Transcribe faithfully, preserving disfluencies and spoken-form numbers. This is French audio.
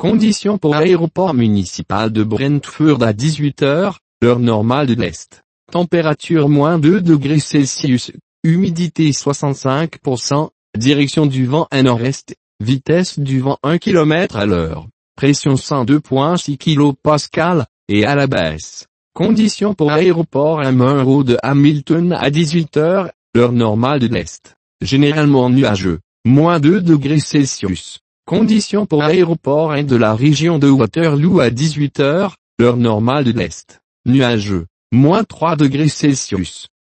Conditions pour aéroport municipal de Brentford à dix-huit heures, heure normale de l'Est. Température moins deux degrés Celsius, humidité soixante-cinq pour cent, direction du vent à nord-est, vitesse du vent un kilomètre à l'heure, pression cent deux virgule six kilopascales, et à la baisse. Conditions pour aéroport à Munro de Hamilton à dix-huit heures, heure normale de l'Est. Généralement nuageux, moins deux degrés Celsius. Conditions pour aéroport à de la région de Waterloo à dix-huit heures, heure normale de l'Est. Nuageux, moins trois degrés Celsius.